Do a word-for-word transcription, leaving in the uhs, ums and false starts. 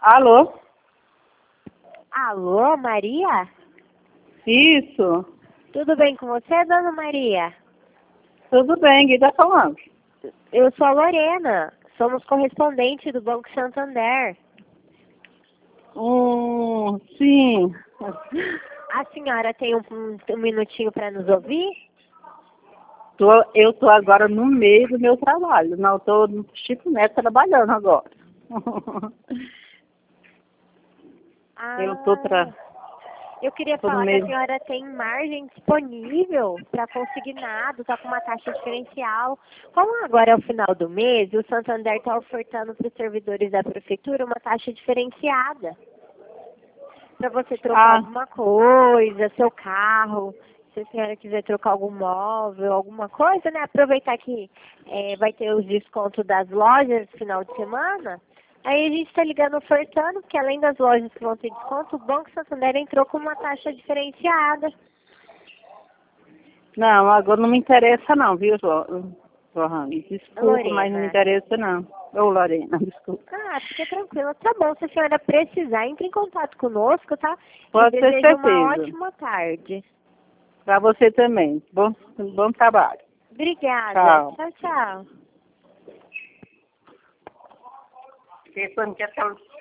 Alô? Alô, Maria? Isso. Tudo bem com você, dona Maria? Tudo bem, quem tá falando? Eu sou a Lorena. Somos correspondentes do Banco Santander. Hum, sim. A senhora tem um, um, um minutinho para nos ouvir? Tô, eu tô agora no meio do meu trabalho. Não, tô no Chico Neto trabalhando agora. Ah, Eu tô tra... eu queria tô no falar que a meio. senhora tem margem disponível para consignado, tá com uma taxa diferencial. Como agora é o final do mês, o Santander está ofertando para os servidores da prefeitura uma taxa diferenciada. Para você trocar Ah, alguma coisa, seu carro, se a senhora quiser trocar algum móvel, alguma coisa, né? Aproveitar que é, vai ter os descontos das lojas no final de semana. Aí a gente está ligando ofertando, porque além das lojas que vão ter desconto, o Banco Santander entrou com uma taxa diferenciada. não, agora não me interessa não, viu, Jo- Johanne? Desculpa, mas não me Lorena. interessa não. Ô, Lorena, desculpa. Ah, fica tranquila. Tá bom, se a senhora precisar, entre em contato conosco, tá? Te Pode ter desejo uma certeza. ótima tarde. Pra você também. Bom, bom trabalho. Obrigada. Tchau. Tchau, tchau. Você não quer